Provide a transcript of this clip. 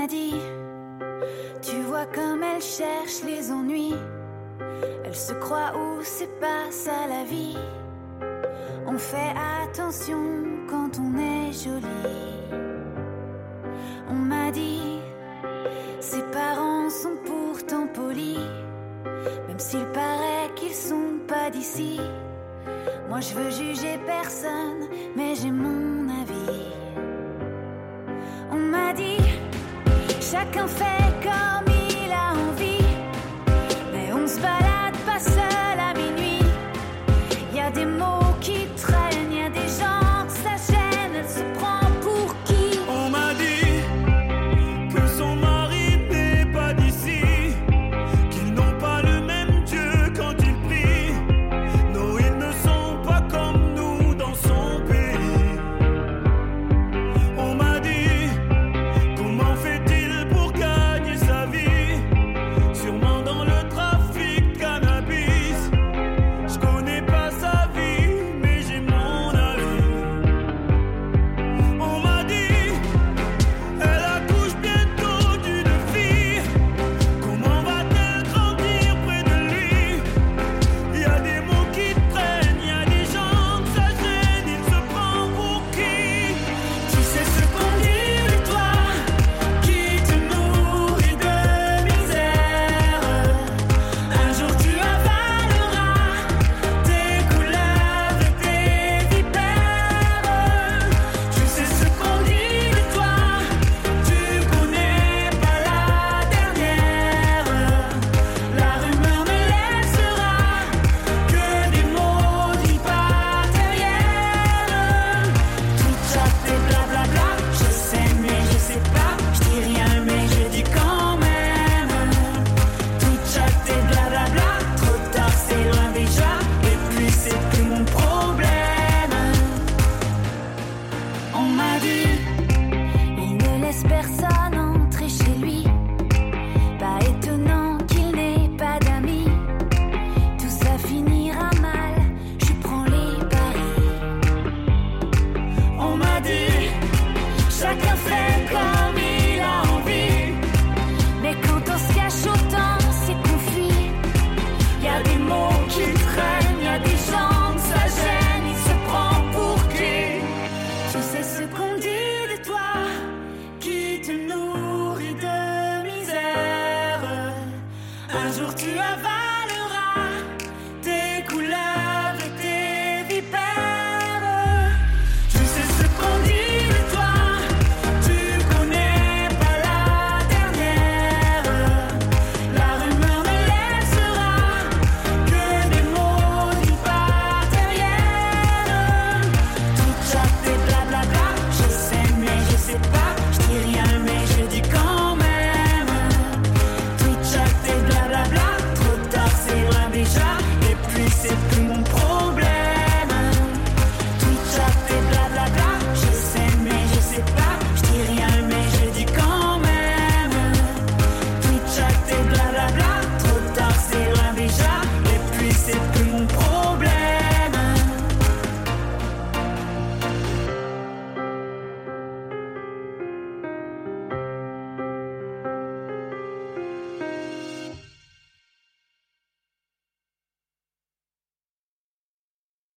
m'a dit, tu vois comme elle cherche les ennuis. Elle se croit où c'est pas ça la vie. On fait attention quand on est joli. On m'a dit, ses parents sont pourtant polis, même s'il paraît qu'ils sont pas d'ici. Moi je veux juger personne, mais j'ai mon avis. On m'a dit, chacun fait comme il a envie, mais on se balade pas seul à minuit. Y a des mots